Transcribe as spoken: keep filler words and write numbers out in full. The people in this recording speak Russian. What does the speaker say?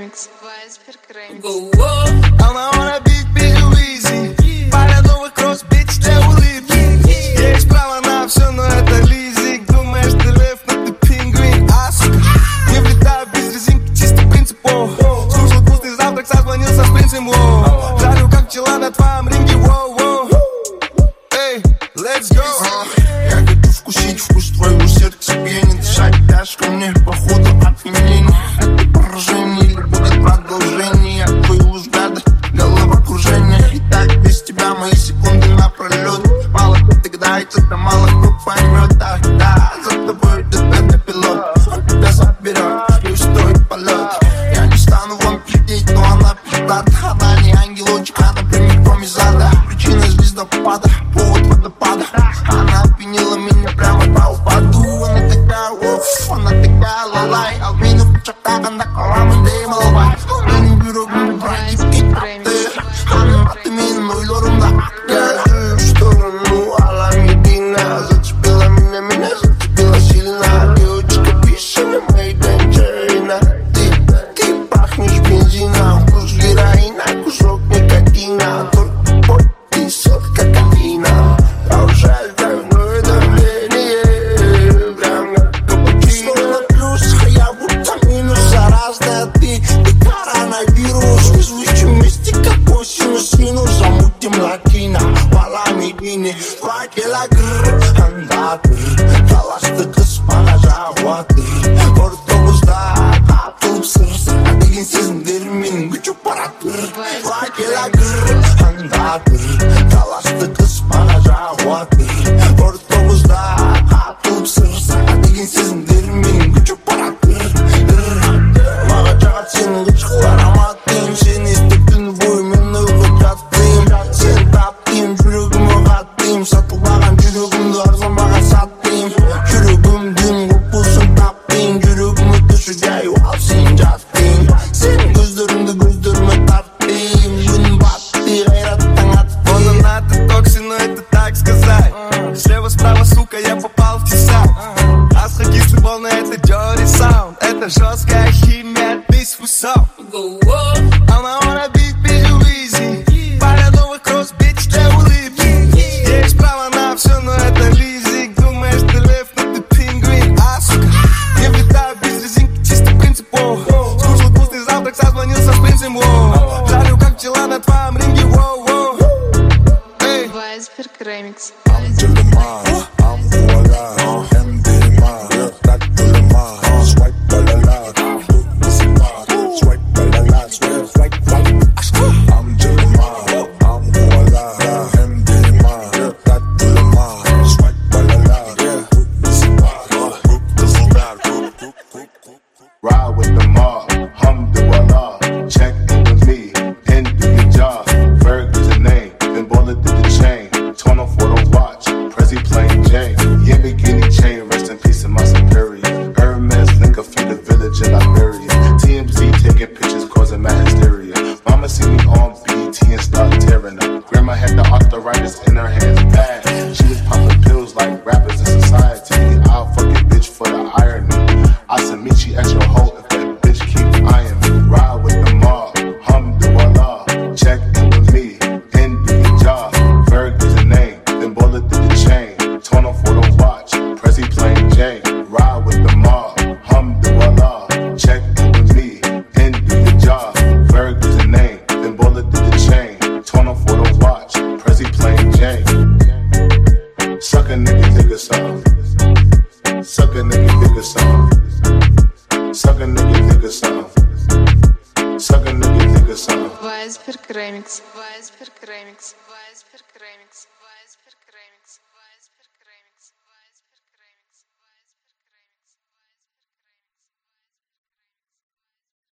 Ремикс. Вайсберг Ремикс. Она wanna бить пилю Изи. Паря новый кросс, бич для улыбки. Есть право на все, но это лизик. Думаешь, ты лев, но ты пингвин, а сука. Не влетаю без резинки, чисто принципов. Слушал вкусный завтрак, созвонился с принцем, воу. Жарю как пчела на твоем ринге, воу-воу. Эй, let's go. Я хочу вкусить вкус твоего сердца, пьяни дышать тяжко мне, походу опьянение. Это поражение или будет продолжение? Твоего взгляда, головокружение. И так без тебя мои секунды напролет. Мало кто тогда, и что-то мало кто поймет. Ах да, за тобой идет это пилот. Он тебя заберет, и устроит полет. Я не стану вам лететь, но она пиздат. Она не ангелочек, она прямиком из ада. Причина звездопада, повод водопада. Она опьянила меня прямо по упаду. Она такая, уф, она такая лалай. Алмину в чертах, она коламы, да и маловай. Алмину бюро, мы брать, и кипаты. Она отмен, ойлорумда актер. В сторону Аламедина. Зацепила меня, меня зацепила сильно. Девочка, пиши на моей Данджерина. Ты, ты пахнешь бензином. Вкус героина, кусок никотина. Только пой, ты сотка кокаина. Повышает кровяное давление. Прям как капучино. Словно плюс, а я будто минус. Заразная ты, ты коронавирус. Вызовущий мистика, косинус, синус. Замутим латино, Аламедине. Два килограмм, анда гр. Таласты кыз, мағажа уатыр. Ортобузда, атылып сыр. Деген сезімдер менің күші паратыр. Два килограмм, анда гр. Таласты кыз, мағажа уатыр. Ортобузда, атылып сыр. Деген сезімдер менің күші паратыр. Мағажаға сенің күшқылар аматтым. Сен естіп түн бойы мен ұйқы жаттым. Сен таптым, жүрегімі қаттым. Сатылмаған жүрегімді арзанбаған саттым. Жүрегімдің құпысын таптым. Жүрегімі түшіге ал сен жаттың. Сен көздеріңді көздеріме тарттым. Күн батты, қайраттың аттым. Он она-то токсин, но это так сказать. Слева-справа, сука, я попал в тесак. Асха кислый волны, это dirty sound. Это жесткая химия, весь высок. Она wanna бить пилю Изи. Паря новый кросс, бич для улыбки. Есть право на все, но это лизик. Думаешь, ты лев, но ты пингвин, а сука. Не влетаю без резинки, чисто принципов. Слушал вкусный завтрак, созвонился с принцем, воу. Жарю как пчела на твоем ринге, воу-воу. Эй. Вайсберг Ремикс. I'm Jelima, I'm Voila, M D M A, that Jelima, swipe balala, swipe balala, swipe swipe swipe. I'm Jelima, I'm Voila, M D M A, that Jelima, swipe balala, Ride with the mob, alhamdulillah. Check in with me, and do your job. Ferg is the name, then bullet did the chain. Torn off for the watch, Prezi plain Jane. Yeah, bikini chain, rest in peace in my superior. Hermes link a feed the village in Liberia. T M Z taking pictures, causing mad hysteria. Mama see me on B T and start tearing up. Grandma had the arthritis in her hands bad. She was popping pills like rappers in society. I'll fuck a bitch for the irony. I said meet you at your hoe if that bitch keep eyeing me. Ride with the mob, alhamdulillah. Check in with me, and do your job. Ferg is the name, then bullet did the chain. Torn off for the watch, Prezi plain Jane. Ride with the mob, alhamdulillah. Check in with me, and do your job. Ferg is the name, then bullet did the chain. Torn off for the watch, Prezi plain Jane. Suck a nigga, nigga some. Suck a nigga, nigga some. Suck a nigga, nigga some. Suck a nigga, nigga some. Вайсберг Ремикс. Вайсберг Ремикс. Вайсберг Ремикс. Вайсберг Ремикс.